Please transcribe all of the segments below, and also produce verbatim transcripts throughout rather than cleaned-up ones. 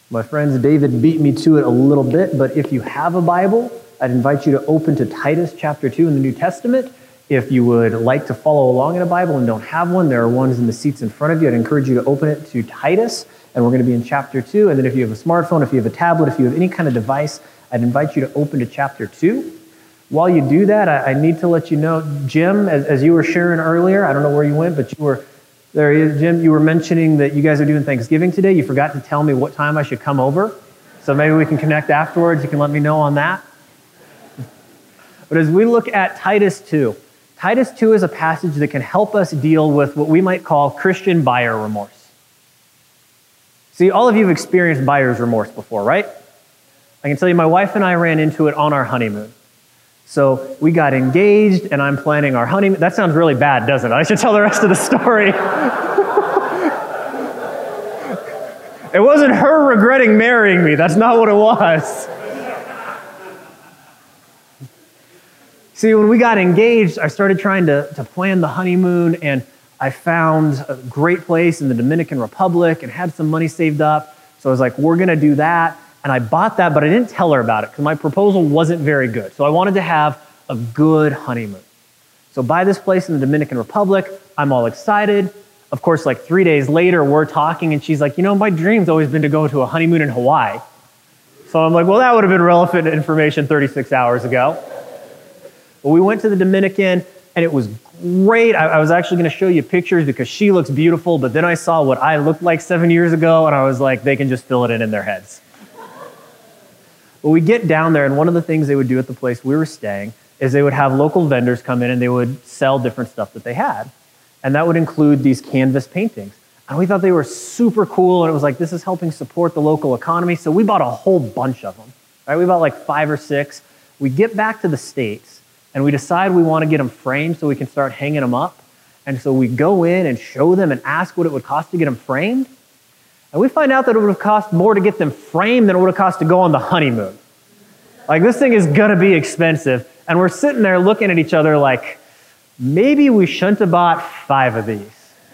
My friends, David beat me to it a little bit, but if you have a Bible, I'd invite you to open to Titus chapter two in the New Testament. If you would like to follow along in a Bible and don't have one, there are ones in the seats in front of you. I'd encourage you to open it to Titus, and we're going to be in chapter two. And then if you have a smartphone, if you have a tablet, if you have any kind of device, I'd invite you to open to chapter two. While you do that, I, I need to let you know, Jim, as, as you were sharing earlier, I don't know where you went, but you were, there he is, Jim, you were mentioning that you guys are doing Thanksgiving today. You forgot to tell me what time I should come over. So maybe we can connect afterwards. You can let me know on that. But as we look at Titus two, Titus two is a passage that can help us deal with what we might call Christian buyer remorse. See, all of you have experienced buyer's remorse before, right? I can tell you my wife and I ran into it on our honeymoon. So we got engaged, and I'm planning our honeymoon. That sounds really bad, doesn't it? I should tell the rest of the story. It wasn't her regretting marrying me. That's not what it was. See, when we got engaged, I started trying to, to plan the honeymoon, and I found a great place in the Dominican Republic and had some money saved up. So I was like, we're going to do that. And I bought that, but I didn't tell her about it because my proposal wasn't very good. So I wanted to have a good honeymoon. So buy this place in the Dominican Republic. I'm all excited. Of course, like three days later, we're talking, and she's like, you know, my dream's always been to go to a honeymoon in Hawaii. So I'm like, well, that would have been relevant information thirty-six hours ago. Well, we went to the Dominican, and it was great. I, I was actually going to show you pictures because she looks beautiful, but then I saw what I looked like seven years ago, and I was like, they can just fill it in in their heads. Well, we get down there, and one of the things they would do at the place we were staying is they would have local vendors come in, and they would sell different stuff that they had. And that would include these canvas paintings. And we thought they were super cool, and it was like, this is helping support the local economy. So we bought a whole bunch of them. Right? We bought like five or six. We get back to the States, and we decide we want to get them framed so we can start hanging them up. And so we go in and show them and ask what it would cost to get them framed. And we find out that it would have cost more to get them framed than it would have cost to go on the honeymoon. Like, this thing is going to be expensive. And we're sitting there looking at each other like, maybe we shouldn't have bought five of these.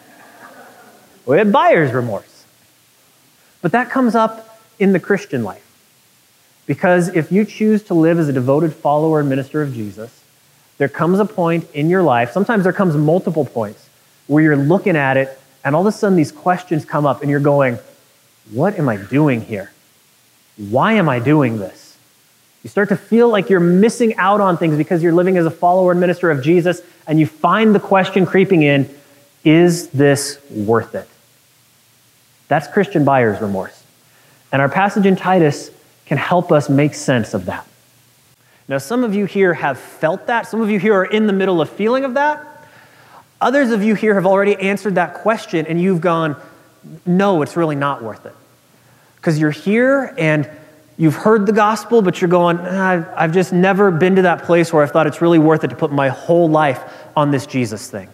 We had buyer's remorse. But that comes up in the Christian life. Because if you choose to live as a devoted follower and minister of Jesus, there comes a point in your life, sometimes there comes multiple points, where you're looking at it, and all of a sudden these questions come up, and you're going, what am I doing here? Why am I doing this? You start to feel like you're missing out on things because you're living as a follower and minister of Jesus, and you find the question creeping in, is this worth it? That's Christian buyer's remorse. And our passage in Titus can help us make sense of that. Now, some of you here have felt that. Some of you here are in the middle of feeling of that. Others of you here have already answered that question, and you've gone, no, it's really not worth it. Because you're here and you've heard the gospel, but you're going, I've, I've just never been to that place where I've thought it's really worth it to put my whole life on this Jesus thing.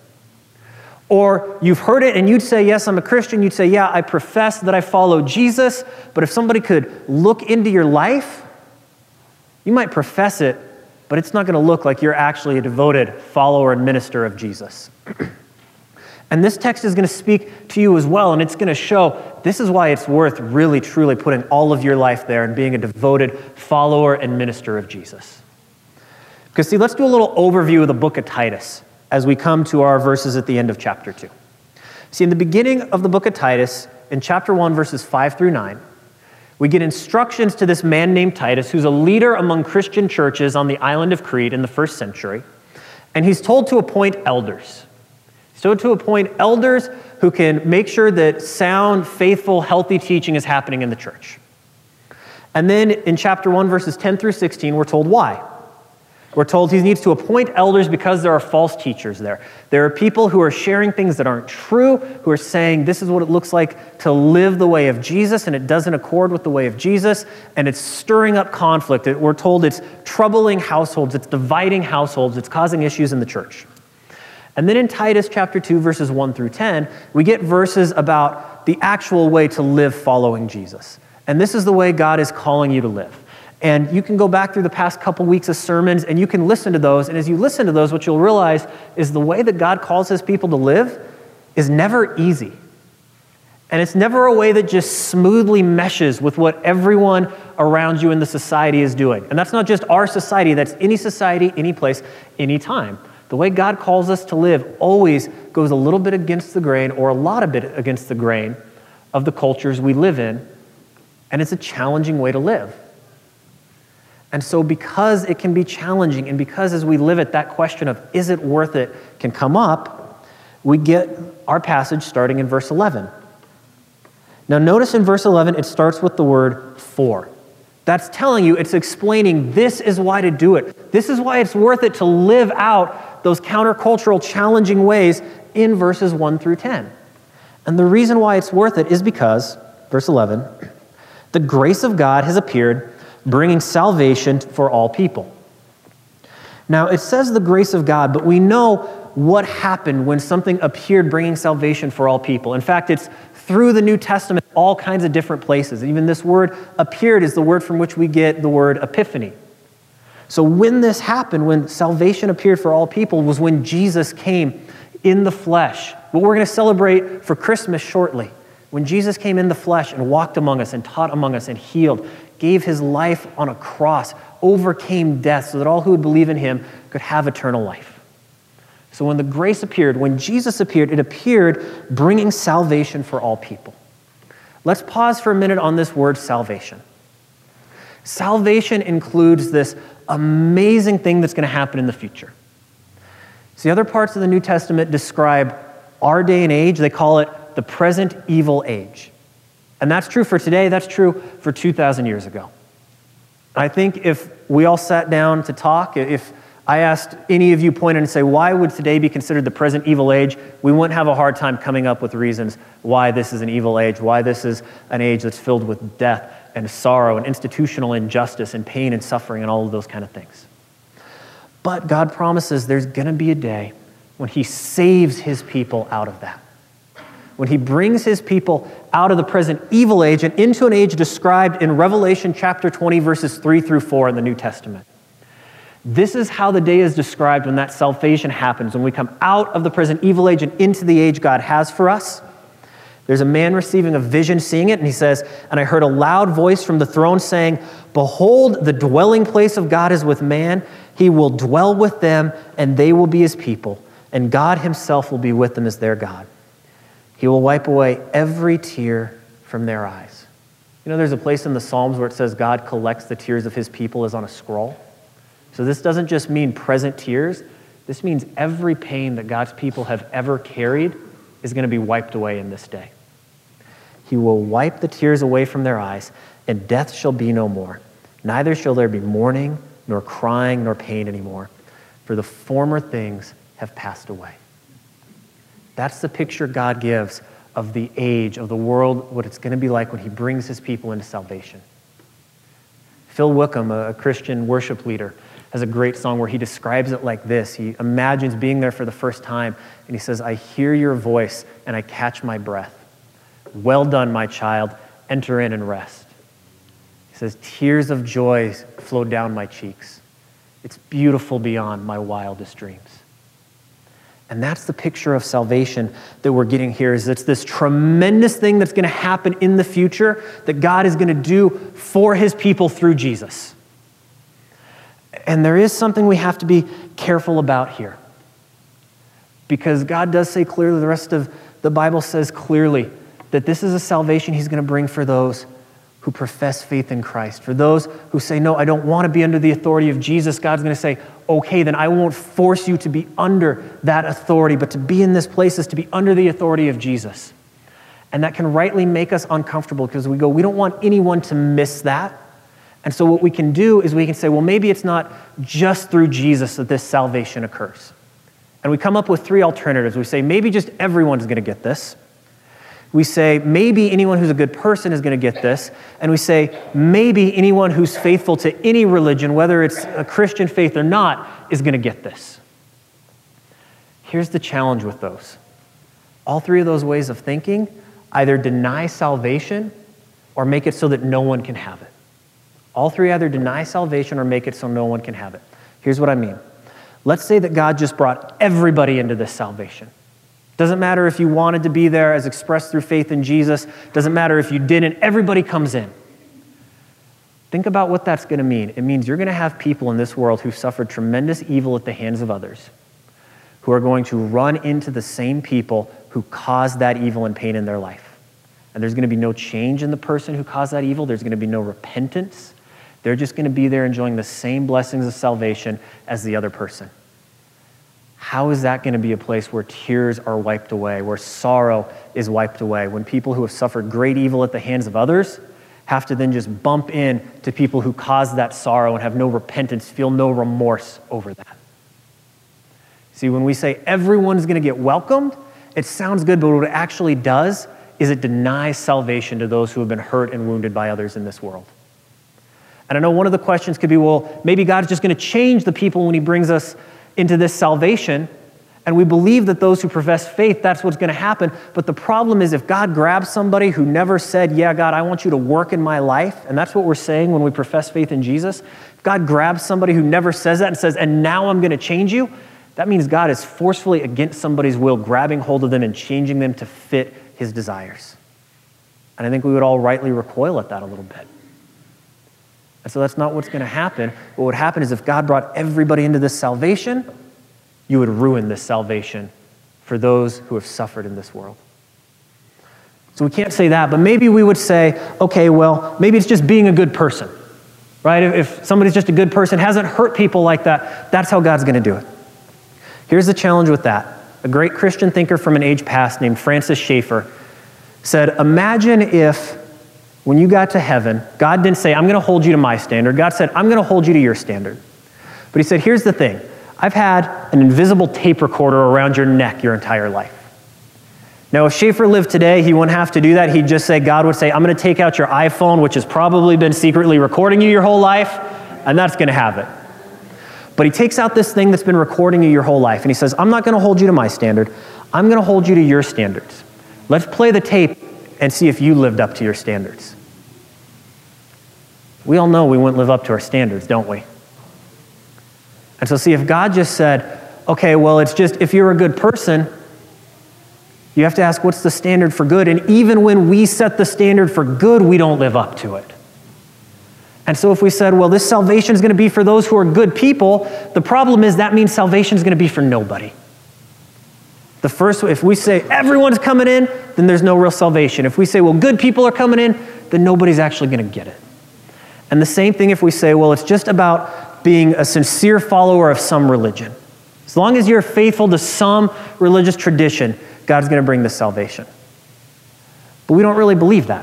Or you've heard it and you'd say, yes, I'm a Christian. You'd say, yeah, I profess that I follow Jesus. But if somebody could look into your life, you might profess it, but it's not going to look like you're actually a devoted follower and minister of Jesus. And this text is going to speak to you as well, and it's going to show this is why it's worth really, truly putting all of your life there and being a devoted follower and minister of Jesus. Because see, let's do a little overview of the book of Titus as we come to our verses at the end of chapter two. See, in the beginning of the book of Titus, in chapter one, verses five through nine, we get instructions to this man named Titus, who's a leader among Christian churches on the island of Crete in the first century, and he's told to appoint elders. He's told to appoint elders who can make sure that sound, faithful, healthy teaching is happening in the church. And then in chapter one, verses ten through sixteen, we're told why. We're told he needs to appoint elders because there are false teachers there. There are people who are sharing things that aren't true, who are saying this is what it looks like to live the way of Jesus, and it doesn't accord with the way of Jesus, and it's stirring up conflict. We're told it's troubling households, it's dividing households, it's causing issues in the church. And then in Titus chapter two, verses one through ten, we get verses about the actual way to live following Jesus. And this is the way God is calling you to live. And you can go back through the past couple weeks of sermons and you can listen to those. And as you listen to those, what you'll realize is the way that God calls his people to live is never easy. And it's never a way that just smoothly meshes with what everyone around you in the society is doing. And that's not just our society, that's any society, any place, any time. The way God calls us to live always goes a little bit against the grain, or a lot of bit against the grain of the cultures we live in. And it's a challenging way to live. And so because it can be challenging, and because as we live it, that question of is it worth it can come up, we get our passage starting in verse eleven. Now notice in verse eleven, it starts with the word for. That's telling you, it's explaining this is why to do it. This is why it's worth it to live out those countercultural, challenging ways in verses one through ten. And the reason why it's worth it is because, verse eleven, the grace of God has appeared, bringing salvation for all people. Now, it says the grace of God, but we know what happened when something appeared bringing salvation for all people. In fact, it's through the New Testament, all kinds of different places. Even this word appeared is the word from which we get the word epiphany. So when this happened, when salvation appeared for all people, was when Jesus came in the flesh. What we're going to celebrate for Christmas shortly. When Jesus came in the flesh and walked among us and taught among us and healed, gave his life on a cross, overcame death so that all who would believe in him could have eternal life. So when the grace appeared, when Jesus appeared, it appeared bringing salvation for all people. Let's pause for a minute on this word salvation. Salvation includes this amazing thing that's going to happen in the future. See, other parts of the New Testament describe our day and age. They call it the present evil age. And that's true for today. That's true for two thousand years ago. I think if we all sat down to talk, if I asked any of you pointed and say, why would today be considered the present evil age? We wouldn't have a hard time coming up with reasons why this is an evil age, why this is an age that's filled with death and sorrow and institutional injustice and pain and suffering and all of those kind of things. But God promises there's going to be a day when he saves his people out of that. When he brings his people out of the present evil age and into an age described in Revelation chapter twenty, verses three through four in the New Testament. This is how the day is described when that salvation happens, when we come out of the present evil age and into the age God has for us. There's a man receiving a vision, seeing it, and he says, and I heard a loud voice from the throne saying, behold, the dwelling place of God is with man. He will dwell with them, and they will be his people, and God himself will be with them as their God. He will wipe away every tear from their eyes. You know, there's a place in the Psalms where it says God collects the tears of his people as on a scroll. So this doesn't just mean present tears. This means every pain that God's people have ever carried is going to be wiped away in this day. He will wipe the tears away from their eyes, and death shall be no more. Neither shall there be mourning, nor crying, nor pain anymore, for the former things have passed away. That's the picture God gives of the age, of the world, what it's going to be like when he brings his people into salvation. Phil Wickham, a Christian worship leader, has a great song where he describes it like this. He imagines being there for the first time, and he says, I hear your voice, and I catch my breath. Well done, my child. Enter in and rest. He says, tears of joy flow down my cheeks. It's beautiful beyond my wildest dreams. And that's the picture of salvation that we're getting here, is it's this tremendous thing that's going to happen in the future that God is going to do for his people through Jesus. And there is something we have to be careful about here. Because God does say clearly, the rest of the Bible says clearly, that this is a salvation he's going to bring for those who profess faith in Christ. For those who say, no, I don't want to be under the authority of Jesus, God's going to say, okay, then I won't force you to be under that authority, but to be in this place is to be under the authority of Jesus. And that can rightly make us uncomfortable because we go, we don't want anyone to miss that. And so what we can do is we can say, well, maybe it's not just through Jesus that this salvation occurs. And we come up with three alternatives. We say, maybe just everyone's going to get this. We say, maybe anyone who's a good person is going to get this. And we say, maybe anyone who's faithful to any religion, whether it's a Christian faith or not, is going to get this. Here's the challenge with those. All three of those ways of thinking either deny salvation or make it so that no one can have it. All three either deny salvation or make it so no one can have it. Here's what I mean. Let's say that God just brought everybody into this salvation. Doesn't matter if you wanted to be there as expressed through faith in Jesus. Doesn't matter if you didn't. Everybody comes in. Think about what that's going to mean. It means you're going to have people in this world who suffered tremendous evil at the hands of others, who are going to run into the same people who caused that evil and pain in their life. And there's going to be no change in the person who caused that evil. There's going to be no repentance. They're just going to be there enjoying the same blessings of salvation as the other person. How is that going to be a place where tears are wiped away, where sorrow is wiped away, when people who have suffered great evil at the hands of others have to then just bump in to people who caused that sorrow and have no repentance, feel no remorse over that? See, when we say everyone's going to get welcomed, it sounds good, but what it actually does is it denies salvation to those who have been hurt and wounded by others in this world. And I know one of the questions could be, well, maybe God's just going to change the people when he brings us into this salvation, and we believe that those who profess faith, that's what's going to happen. But the problem is if God grabs somebody who never said, yeah, God, I want you to work in my life, and that's what we're saying when we profess faith in Jesus, if God grabs somebody who never says that and says, and now I'm going to change you, that means God is forcefully against somebody's will, grabbing hold of them and changing them to fit his desires. And I think we would all rightly recoil at that a little bit. And so that's not what's going to happen. What would happen is if God brought everybody into this salvation, you would ruin this salvation for those who have suffered in this world. So we can't say that, but maybe we would say, okay, well, maybe it's just being a good person, right? If somebody's just a good person, hasn't hurt people like that, that's how God's going to do it. Here's the challenge with that. A great Christian thinker from an age past named Francis Schaeffer said, imagine if when you got to heaven, God didn't say, I'm going to hold you to my standard. God said, I'm going to hold you to your standard. But he said, here's the thing. I've had an invisible tape recorder around your neck your entire life. Now, if Schaeffer lived today, he wouldn't have to do that. He'd just say, God would say, I'm going to take out your iPhone, which has probably been secretly recording you your whole life, and that's going to have it. But he takes out this thing that's been recording you your whole life, and he says, I'm not going to hold you to my standard. I'm going to hold you to your standards. Let's play the tape and see if you lived up to your standards. We all know we wouldn't live up to our standards, don't we? And so see, if God just said, okay, well, it's just, if you're a good person, you have to ask, what's the standard for good? And even when we set the standard for good, we don't live up to it. And so if we said, well, this salvation is going to be for those who are good people, the problem is that means salvation is going to be for nobody. The first, if we say everyone's coming in, then there's no real salvation. If we say, well, good people are coming in, then nobody's actually going to get it. And the same thing if we say, well, it's just about being a sincere follower of some religion. As long as you're faithful to some religious tradition, God's going to bring this salvation. But we don't really believe that.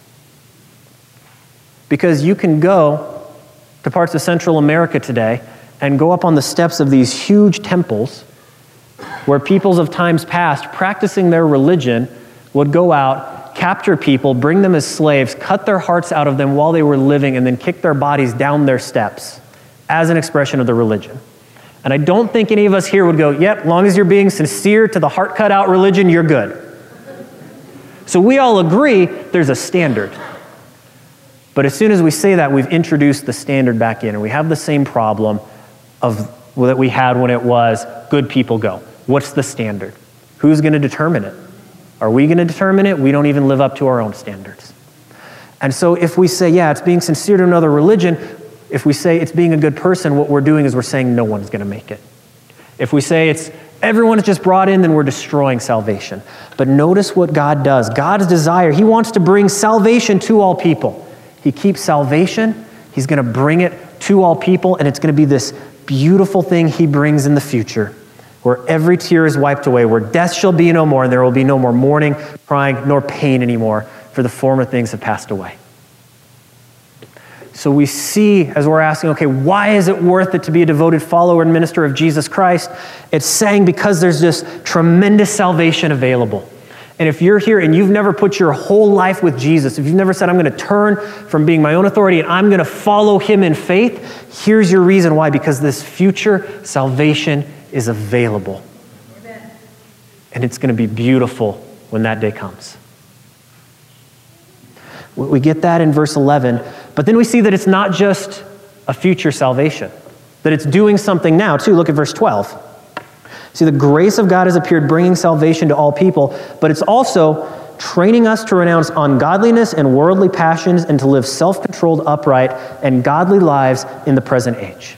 Because you can go to parts of Central America today and go up on the steps of these huge temples where peoples of times past practicing their religion would go out, capture people, bring them as slaves, cut their hearts out of them while they were living, and then kick their bodies down their steps as an expression of the religion. And I don't think any of us here would go, yep, long as you're being sincere to the heart cut out religion, you're good. So we all agree there's a standard. But as soon as we say that, we've introduced the standard back in, and we have the same problem of well, that we had when it was good people go. What's the standard? Who's going to determine it? Are we going to determine it? We don't even live up to our own standards. And so if we say, yeah, it's being sincere to another religion, if we say it's being a good person, what we're doing is we're saying no one's going to make it. If we say it's everyone is just brought in, then we're destroying salvation. But notice what God does. God's desire, he wants to bring salvation to all people. He keeps salvation. He's going to bring it to all people, and it's going to be this beautiful thing he brings in the future, where every tear is wiped away, where death shall be no more, and there will be no more mourning, crying, nor pain anymore, for the former things have passed away. So we see, as we're asking, okay, why is it worth it to be a devoted follower and minister of Jesus Christ? It's saying because there's this tremendous salvation available. And if you're here and you've never put your whole life with Jesus, if you've never said, I'm going to turn from being my own authority and I'm going to follow him in faith, here's your reason why. Because this future salvation is available. Amen. And it's going to be beautiful when that day comes. We get that in verse eleven, but then we see that it's not just a future salvation, that it's doing something now too. Look at verse twelve. See, the grace of God has appeared, bringing salvation to all people, but it's also training us to renounce ungodliness and worldly passions and to live self-controlled, upright, and godly lives in the present age.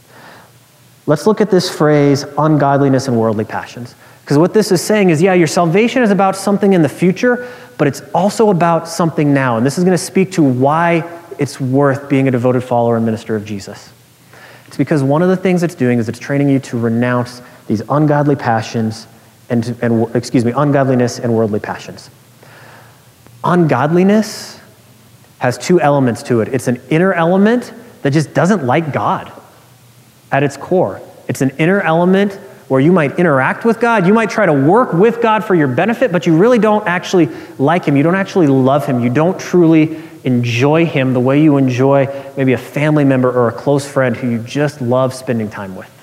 Let's look at this phrase, ungodliness and worldly passions. Because what this is saying is, yeah, your salvation is about something in the future, but it's also about something now. And this is going to speak to why it's worth being a devoted follower and minister of Jesus. It's because one of the things it's doing is it's training you to renounce these ungodly passions and, to, and excuse me, ungodliness and worldly passions. Ungodliness has two elements to it. It's an inner element that just doesn't like God at its core. It's an inner element where you might interact with God. You might try to work with God for your benefit, but you really don't actually like him. You don't actually love him. You don't truly enjoy him the way you enjoy maybe a family member or a close friend who you just love spending time with.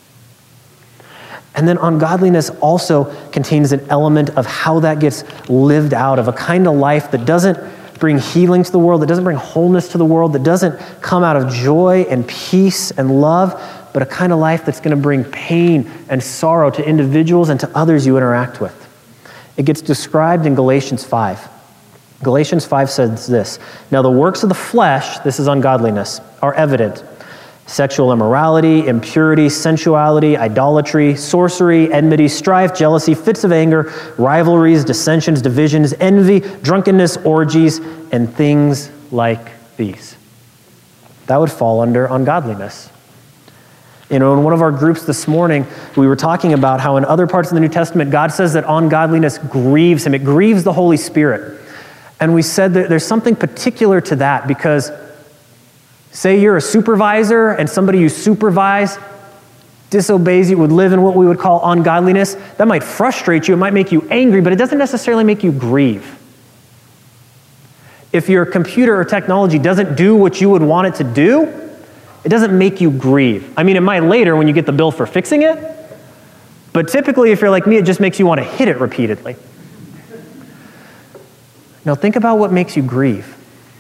And then ungodliness also contains an element of how that gets lived out, of a kind of life that doesn't bring healing to the world, that doesn't bring wholeness to the world, that doesn't come out of joy and peace and love, but a kind of life that's going to bring pain and sorrow to individuals and to others you interact with. It gets described in Galatians five. Galatians five says this, "Now the works of the flesh," this is ungodliness, "are evident. Sexual immorality, impurity, sensuality, idolatry, sorcery, enmity, strife, jealousy, fits of anger, rivalries, dissensions, divisions, envy, drunkenness, orgies, and things like these." That would fall under ungodliness. You know, in one of our groups this morning, we were talking about how in other parts of the New Testament, God says that ungodliness grieves him. It grieves the Holy Spirit. And we said that there's something particular to that because say you're a supervisor and somebody you supervise disobeys you, would live in what we would call ungodliness. That might frustrate you, it might make you angry, but it doesn't necessarily make you grieve. If your computer or technology doesn't do what you would want it to do, it doesn't make you grieve. I mean, it might later when you get the bill for fixing it, but typically if you're like me, it just makes you want to hit it repeatedly. Now think about what makes you grieve.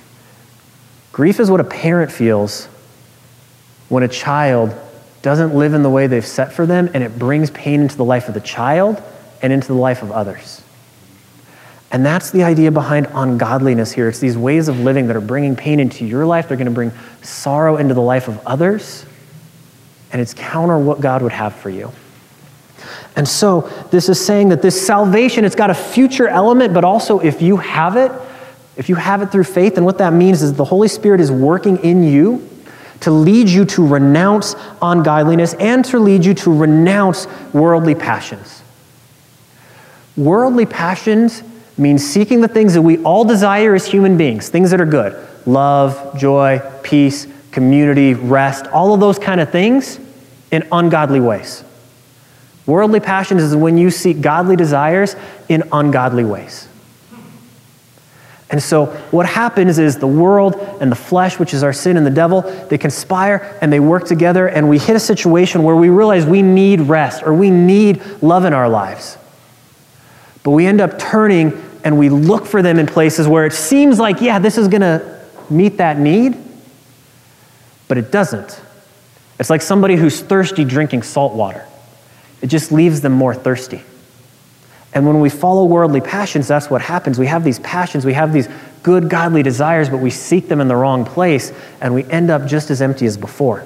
Grief is what a parent feels when a child doesn't live in the way they've set for them, and it brings pain into the life of the child and into the life of others. And that's the idea behind ungodliness here. It's these ways of living that are bringing pain into your life. They're going to bring sorrow into the life of others, and it's counter what God would have for you. And so this is saying that this salvation, it's got a future element, but also if you have it, if you have it through faith, and what that means is the Holy Spirit is working in you to lead you to renounce ungodliness and to lead you to renounce worldly passions. Worldly passions means seeking the things that we all desire as human beings, things that are good. Love, joy, peace, community, rest, all of those kind of things in ungodly ways. Worldly passions is when you seek godly desires in ungodly ways. And so what happens is the world and the flesh, which is our sin and the devil, they conspire and they work together, and we hit a situation where we realize we need rest or we need love in our lives. But we end up turning and we look for them in places where it seems like, yeah, this is going to meet that need, but it doesn't. It's like somebody who's thirsty drinking salt water. It just leaves them more thirsty. And when we follow worldly passions, that's what happens. We have these passions, we have these good godly desires, but we seek them in the wrong place, and we end up just as empty as before.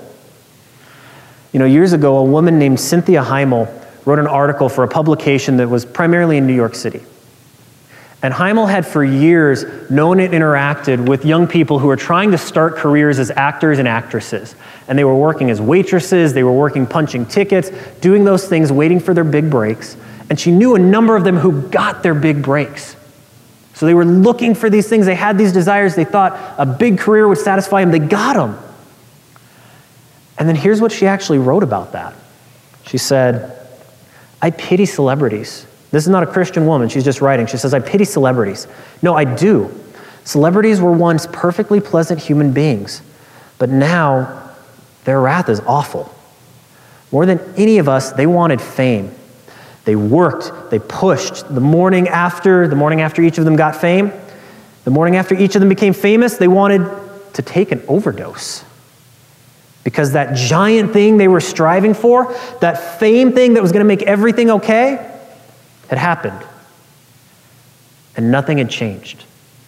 You know, years ago, a woman named Cynthia Heimel wrote an article for a publication that was primarily in New York City. And Heimel had for years known and interacted with young people who were trying to start careers as actors and actresses. And they were working as waitresses, they were working punching tickets, doing those things, waiting for their big breaks. And she knew a number of them who got their big breaks. So they were looking for these things, they had these desires, they thought a big career would satisfy them, they got them. And then here's what she actually wrote about that. She said, "I pity celebrities." This is not a Christian woman, she's just writing. She says, "I pity celebrities. No, I do. Celebrities were once perfectly pleasant human beings, but now their wrath is awful. More than any of us, they wanted fame. They worked, they pushed. The morning after, the morning after each of them got fame, the morning after each of them became famous, they wanted to take an overdose. Because that giant thing they were striving for, that fame thing that was going to make everything okay, had happened. And nothing had changed.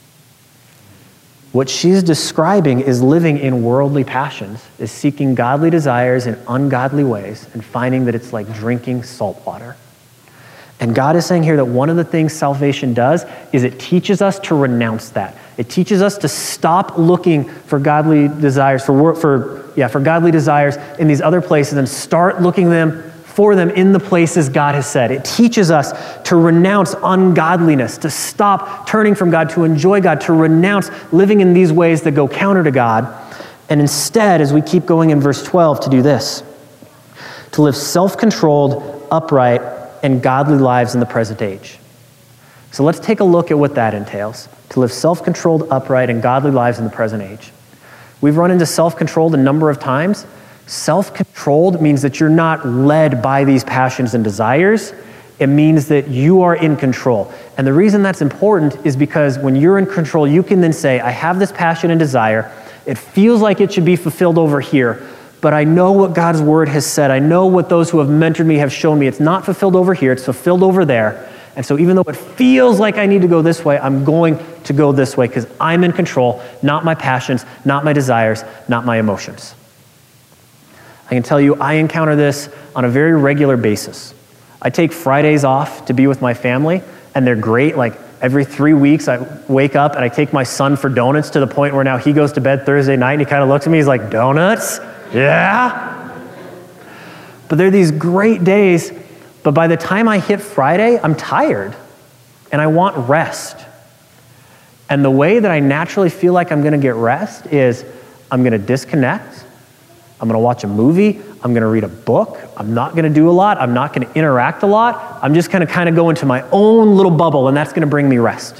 What she's describing is living in worldly passions, is seeking godly desires in ungodly ways and finding that it's like drinking salt water. And God is saying here that one of the things salvation does is it teaches us to renounce that. It teaches us to stop looking for godly desires, for, for, yeah, for godly desires in these other places and start looking them for them in the places God has said. It teaches us to renounce ungodliness, to stop turning from God, to enjoy God, to renounce living in these ways that go counter to God. And instead, as we keep going in verse twelve, to do this, to live self-controlled, upright, and godly lives in the present age. So let's take a look at what that entails, to live self-controlled, upright, and godly lives in the present age. We've run into self-controlled a number of times. Self-controlled means that you're not led by these passions and desires. It means that you are in control. And the reason that's important is because when you're in control, you can then say, I have this passion and desire. It feels like it should be fulfilled over here, but I know what God's word has said. I know what those who have mentored me have shown me. It's not fulfilled over here, it's fulfilled over there. And so even though it feels like I need to go this way, I'm going to go this way because I'm in control, not my passions, not my desires, not my emotions. I can tell you, I encounter this on a very regular basis. I take Fridays off to be with my family, and they're great. Like every three weeks, I wake up and I take my son for donuts to the point where now he goes to bed Thursday night and he kind of looks at me, he's like, donuts? Yeah? But they're these great days, but by the time I hit Friday, I'm tired and I want rest. And the way that I naturally feel like I'm going to get rest is I'm going to disconnect. I'm going to watch a movie. I'm going to read a book. I'm not going to do a lot. I'm not going to interact a lot. I'm just going to kind of go into my own little bubble, and that's going to bring me rest.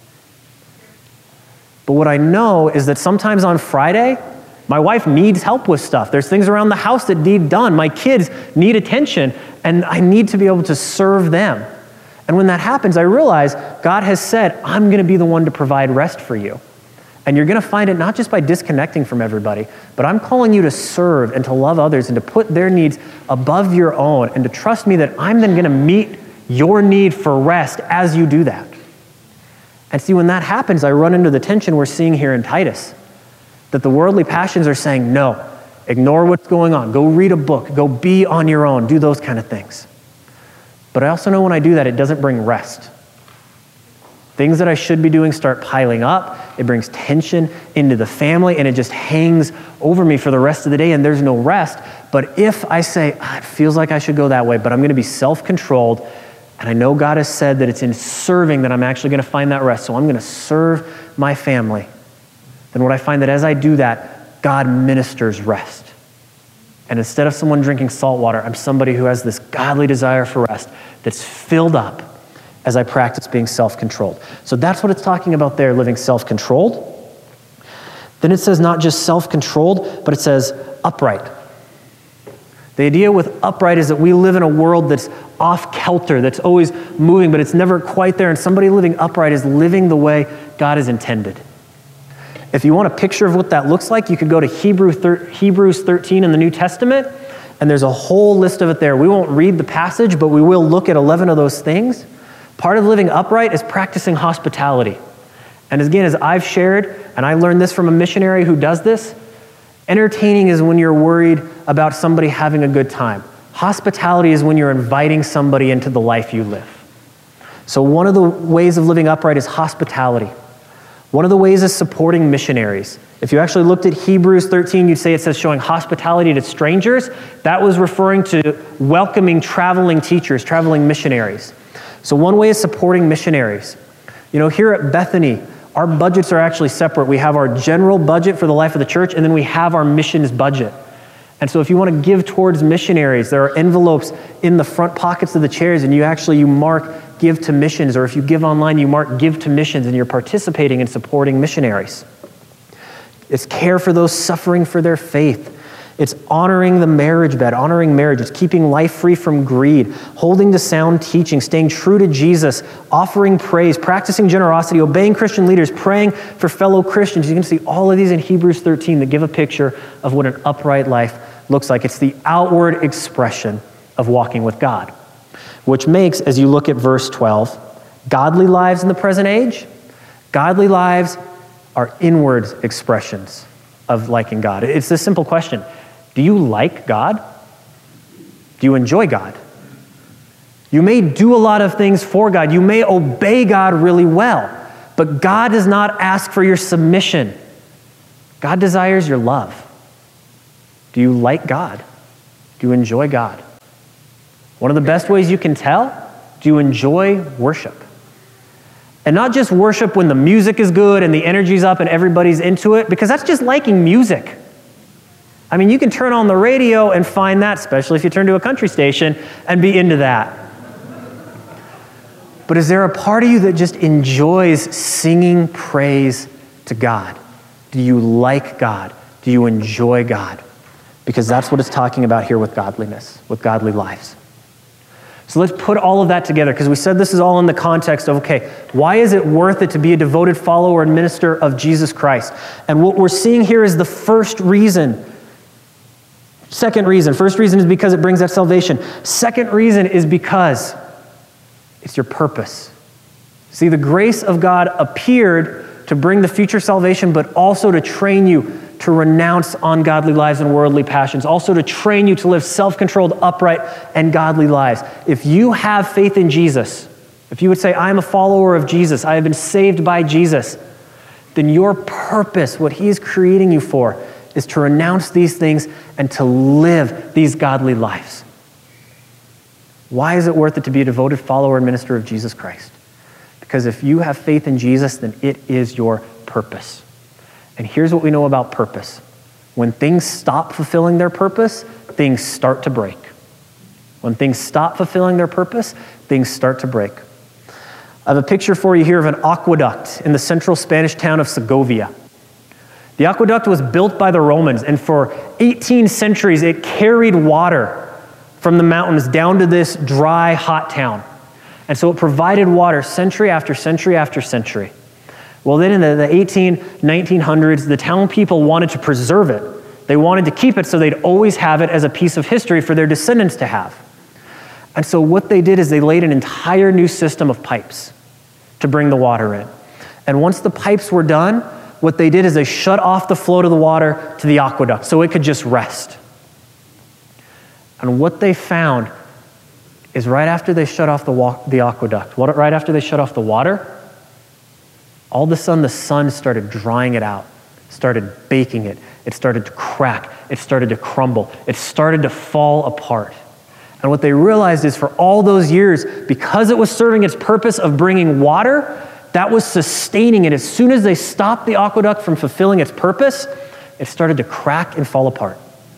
But what I know is that sometimes on Friday, my wife needs help with stuff. There's things around the house that need done. My kids need attention, and I need to be able to serve them. And when that happens, I realize God has said, I'm going to be the one to provide rest for you. And you're going to find it not just by disconnecting from everybody, but I'm calling you to serve and to love others and to put their needs above your own and to trust me that I'm then going to meet your need for rest as you do that. And see, when that happens, I run into the tension we're seeing here in Titus, that the worldly passions are saying, no, ignore what's going on. Go read a book. Go be on your own. Do those kind of things. But I also know when I do that, it doesn't bring rest. Things that I should be doing start piling up. It brings tension into the family, and it just hangs over me for the rest of the day, and there's no rest. But if I say, ah, it feels like I should go that way, but I'm going to be self-controlled, and I know God has said that it's in serving that I'm actually going to find that rest, so I'm going to serve my family, then what I find that as I do that, God ministers rest. And instead of someone drinking salt water, I'm somebody who has this godly desire for rest that's filled up as I practice being self-controlled. So that's what it's talking about there, living self-controlled. Then it says not just self-controlled, but it says upright. The idea with upright is that we live in a world that's off-kelter, that's always moving, but it's never quite there. And somebody living upright is living the way God has intended. If you want a picture of what that looks like, you could go to Hebrews thirteen in the New Testament, and there's a whole list of it there. We won't read the passage, but we will look at eleven of those things. Part of living upright is practicing hospitality. And again, as I've shared, and I learned this from a missionary who does this, entertaining is when you're worried about somebody having a good time. Hospitality is when you're inviting somebody into the life you live. So one of the ways of living upright is hospitality. One of the ways is supporting missionaries. If you actually looked at Hebrews thirteen, you'd say it says showing hospitality to strangers. That was referring to welcoming traveling teachers, traveling missionaries. So one way is supporting missionaries. You know, here at Bethany, our budgets are actually separate. We have our general budget for the life of the church, and then we have our missions budget. And so if you want to give towards missionaries, there are envelopes in the front pockets of the chairs, and you actually, you mark give to missions, or if you give online, you mark give to missions, and you're participating in supporting missionaries. It's care for those suffering for their faith. It's honoring the marriage bed, honoring marriage. It's keeping life free from greed, holding to sound teaching, staying true to Jesus, offering praise, practicing generosity, obeying Christian leaders, praying for fellow Christians. You can see all of these in Hebrews thirteen that give a picture of what an upright life looks like. It's the outward expression of walking with God, which makes, as you look at verse twelve, godly lives in the present age, godly lives are inward expressions of liking God. It's this simple question. Do you like God? Do you enjoy God? You may do a lot of things for God. You may obey God really well, but God does not ask for your submission. God desires your love. Do you like God? Do you enjoy God? One of the best ways you can tell, do you enjoy worship? And not just worship when the music is good and the energy's up and everybody's into it, because that's just liking music. I mean, you can turn on the radio and find that, especially if you turn to a country station, and be into that. But is there a part of you that just enjoys singing praise to God? Do you like God? Do you enjoy God? Because that's what it's talking about here with godliness, with godly lives. So let's put all of that together, because we said this is all in the context of, okay, why is it worth it to be a devoted follower and minister of Jesus Christ? And what we're seeing here is the first reason. Second reason. First reason is because it brings that salvation. Second reason is because it's your purpose. See, the grace of God appeared to bring the future salvation, but also to train you to renounce ungodly lives and worldly passions, also to train you to live self-controlled, upright, and godly lives. If you have faith in Jesus, if you would say, I am a follower of Jesus, I have been saved by Jesus, then your purpose, what he is creating you for, is to renounce these things and to live these godly lives. Why is it worth it to be a devoted follower and minister of Jesus Christ? Because if you have faith in Jesus, then it is your purpose. And here's what we know about purpose. When things stop fulfilling their purpose, things start to break. When things stop fulfilling their purpose, things start to break. I have a picture for you here of an aqueduct in the central Spanish town of Segovia. The aqueduct was built by the Romans, and for eighteen centuries, it carried water from the mountains down to this dry, hot town. And so it provided water century after century after century. Well, then in the, the eighteen, nineteen hundreds, the town people wanted to preserve it. They wanted to keep it so they'd always have it as a piece of history for their descendants to have. And so what they did is they laid an entire new system of pipes to bring the water in. And once the pipes were done, what they did is they shut off the flow of the water to the aqueduct so it could just rest. And what they found is right after they shut off the, wa- the aqueduct, what, right after they shut off the water, all of a sudden the sun started drying it out, started baking it, it started to crack, it started to crumble, it started to fall apart. And what they realized is for all those years, because it was serving its purpose of bringing water, that was sustaining it. As soon as they stopped the aqueduct from fulfilling its purpose, it started to crack and fall apart.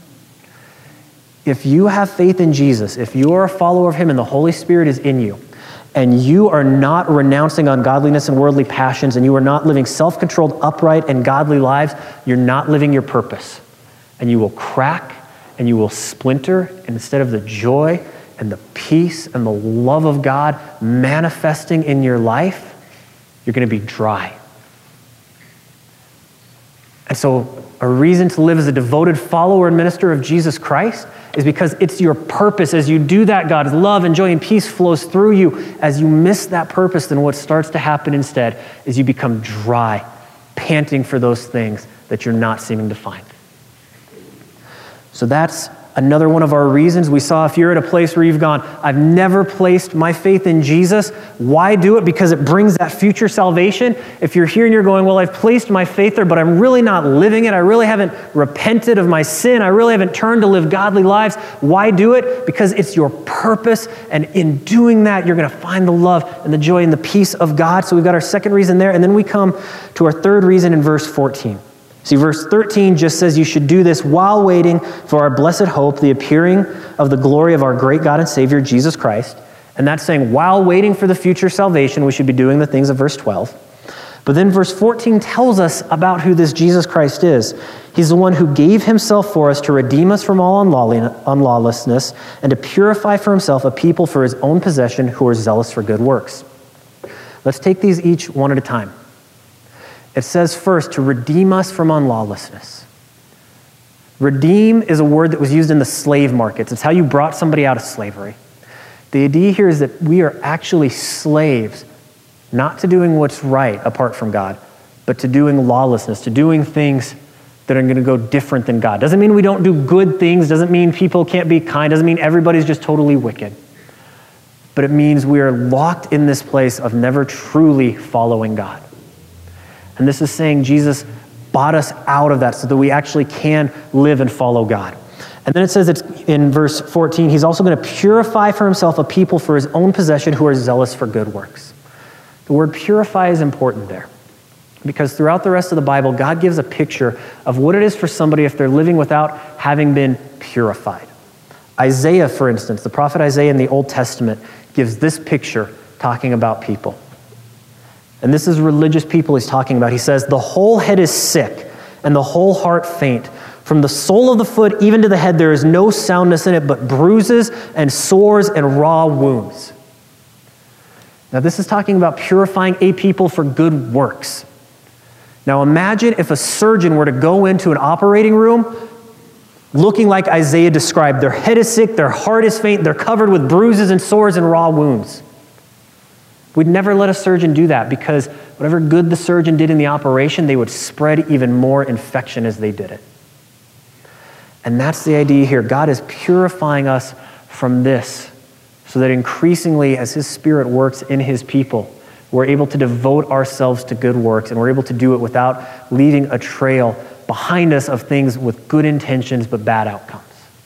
If you have faith in Jesus, if you are a follower of him and the Holy Spirit is in you, and you are not renouncing ungodliness and worldly passions, and you are not living self-controlled, upright, and godly lives, you're not living your purpose. And you will crack and you will splinter, and instead of the joy and the peace and the love of God manifesting in your life, you're going to be dry. And so a reason to live as a devoted follower and minister of Jesus Christ is because it's your purpose. As you do that, God's love and joy and peace flows through you. As you miss that purpose, then what starts to happen instead is you become dry, panting for those things that you're not seeming to find. So that's another one of our reasons. We saw if you're at a place where you've gone, I've never placed my faith in Jesus, why do it? Because it brings that future salvation. If you're here and you're going, well, I've placed my faith there, but I'm really not living it. I really haven't repented of my sin. I really haven't turned to live godly lives. Why do it? Because it's your purpose. And in doing that, you're going to find the love and the joy and the peace of God. So we've got our second reason there. And then we come to our third reason in verse fourteen. See, verse thirteen just says you should do this while waiting for our blessed hope, the appearing of the glory of our great God and Savior, Jesus Christ. And that's saying while waiting for the future salvation, we should be doing the things of verse twelve. But then verse fourteen tells us about who this Jesus Christ is. He's the one who gave himself for us to redeem us from all unlawlessness and to purify for himself a people for his own possession who are zealous for good works. Let's take these each one at a time. It says first, to redeem us from unlawlessness. Redeem is a word that was used in the slave markets. It's how you brought somebody out of slavery. The idea here is that we are actually slaves, not to doing what's right apart from God, but to doing lawlessness, to doing things that are going to go different than God. Doesn't mean we don't do good things, doesn't mean people can't be kind, doesn't mean everybody's just totally wicked. But it means we are locked in this place of never truly following God. And this is saying Jesus bought us out of that so that we actually can live and follow God. And then it says it's in verse fourteen, he's also going to purify for himself a people for his own possession who are zealous for good works. The word purify is important there because throughout the rest of the Bible, God gives a picture of what it is for somebody if they're living without having been purified. Isaiah, for instance, the prophet Isaiah in the Old Testament gives this picture talking about people. And this is religious people he's talking about. He says, the whole head is sick and the whole heart faint. From the sole of the foot even to the head, there is no soundness in it, but bruises and sores and raw wounds. Now, this is talking about purifying a people for good works. Now, imagine if a surgeon were to go into an operating room looking like Isaiah described. Their head is sick, their heart is faint, they're covered with bruises and sores and raw wounds. We'd never let a surgeon do that because whatever good the surgeon did in the operation, they would spread even more infection as they did it. And that's the idea here. God is purifying us from this so that increasingly as his Spirit works in his people, we're able to devote ourselves to good works and we're able to do it without leaving a trail behind us of things with good intentions but bad outcomes.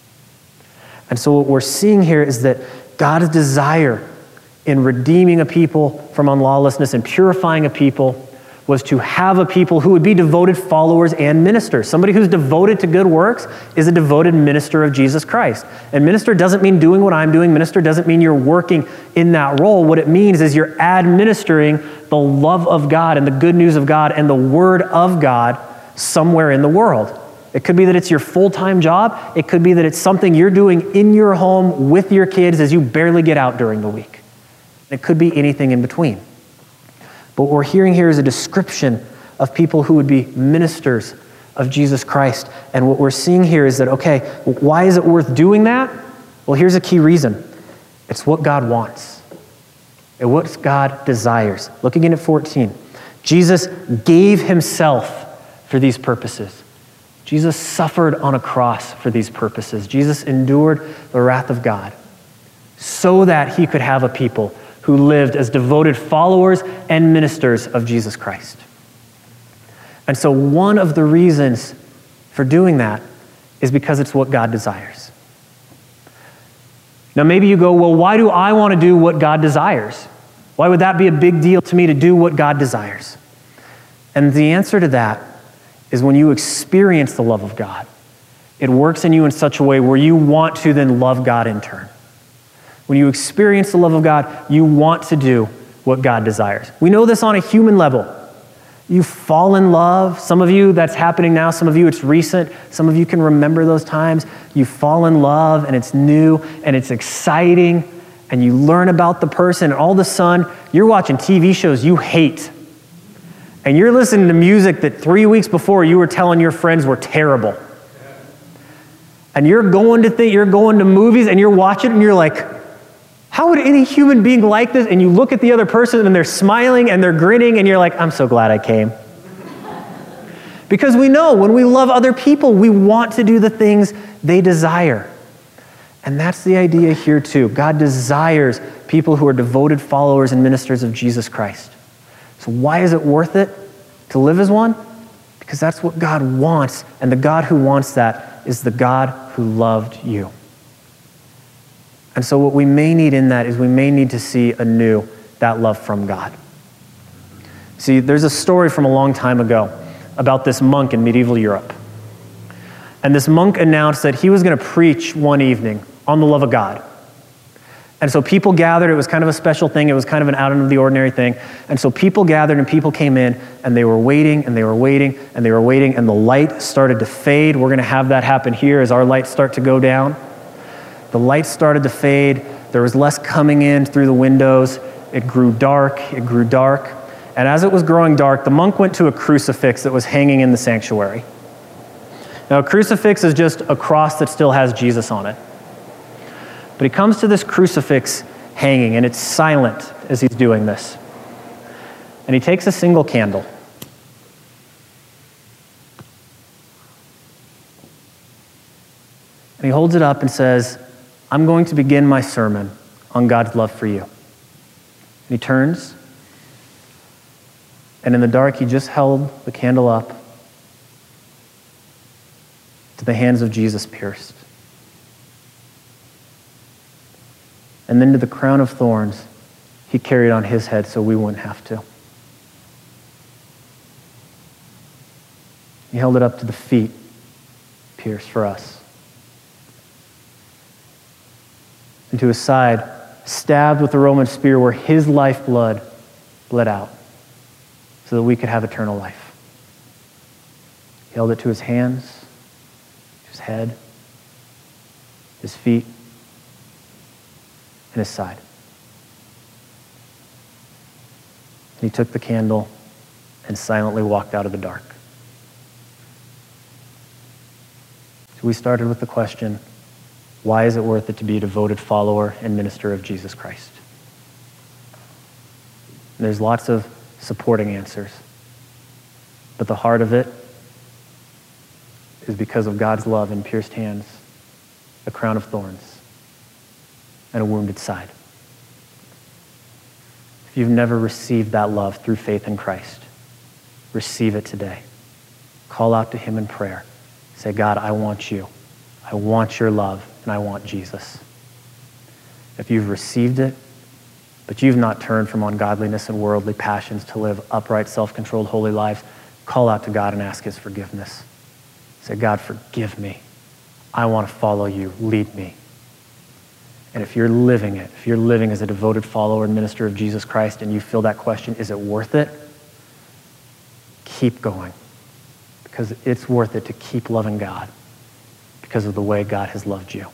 And so what we're seeing here is that God's desire in redeeming a people from unlawlessness and purifying a people was to have a people who would be devoted followers and ministers. Somebody who's devoted to good works is a devoted minister of Jesus Christ. And minister doesn't mean doing what I'm doing. Minister doesn't mean you're working in that role. What it means is you're administering the love of God and the good news of God and the word of God somewhere in the world. It could be that it's your full-time job. It could be that it's something you're doing in your home with your kids as you barely get out during the week. It could be anything in between. But what we're hearing here is a description of people who would be ministers of Jesus Christ. And what we're seeing here is that, okay, why is it worth doing that? Well, here's a key reason. It's what God wants. And what God desires. Look again at fourteen. Jesus gave himself for these purposes. Jesus suffered on a cross for these purposes. Jesus endured the wrath of God so that he could have a people who lived as devoted followers and ministers of Jesus Christ. And so one of the reasons for doing that is because it's what God desires. Now maybe you go, well, why do I want to do what God desires? Why would that be a big deal to me to do what God desires? And the answer to that is when you experience the love of God, it works in you in such a way where you want to then love God in turn. When you experience the love of God, you want to do what God desires. We know this on a human level. You fall in love. Some of you, that's happening now. Some of you, it's recent. Some of you can remember those times. You fall in love, and it's new, and it's exciting, and you learn about the person, and all of a sudden, you're watching T V shows you hate. And you're listening to music that three weeks before you were telling your friends were terrible. And you're going to think, you're going to movies, and you're watching, and you're like, how would any human being like this? And you look at the other person and they're smiling and they're grinning and you're like, I'm so glad I came. Because we know when we love other people, we want to do the things they desire. And that's the idea here too. God desires people who are devoted followers and ministers of Jesus Christ. So why is it worth it to live as one? Because that's what God wants. And the God who wants that is the God who loved you. And so what we may need in that is we may need to see anew that love from God. See, there's a story from a long time ago about this monk in medieval Europe. And this monk announced that he was going to preach one evening on the love of God. And so people gathered. It was kind of a special thing. It was kind of an out of the ordinary thing. And so people gathered and people came in and they were waiting and they were waiting and they were waiting and the light started to fade. We're going to have that happen here as our lights start to go down. The lights started to fade. There was less coming in through the windows. It grew dark. It grew dark. And as it was growing dark, the monk went to a crucifix that was hanging in the sanctuary. Now, a crucifix is just a cross that still has Jesus on it. But he comes to this crucifix hanging, and it's silent as he's doing this. And he takes a single candle. And he holds it up and says, I'm going to begin my sermon on God's love for you. And he turns, and in the dark, he just held the candle up to the hands of Jesus pierced. And then to the crown of thorns he carried on his head so we wouldn't have to. He held it up to the feet pierced for us. And to his side, stabbed with a Roman spear where his lifeblood bled out so that we could have eternal life. He held it to his hands, his head, his feet, and his side. And he took the candle and silently walked out of the dark. So we started with the question, why is it worth it to be a devoted follower and minister of Jesus Christ? And there's lots of supporting answers. But the heart of it is because of God's love in pierced hands, a crown of thorns, and a wounded side. If you've never received that love through faith in Christ, receive it today. Call out to him in prayer. Say, God, I want you. I want your love, and I want Jesus. If you've received it, but you've not turned from ungodliness and worldly passions to live upright, self-controlled, holy lives, call out to God and ask his forgiveness. Say, God, forgive me. I want to follow you. Lead me. And if you're living it, if you're living as a devoted follower and minister of Jesus Christ and you feel that question, is it worth it? Keep going. Because it's worth it to keep loving God because of the way God has loved you.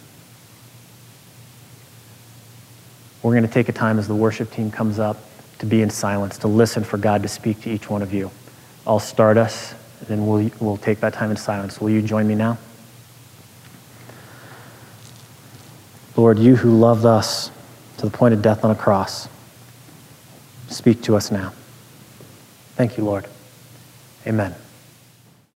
We're going to take a time as the worship team comes up to be in silence, to listen for God to speak to each one of you. I'll start us, and then we'll, we'll take that time in silence. Will you join me now? Lord, you who loved us to the point of death on a cross, speak to us now. Thank you, Lord. Amen.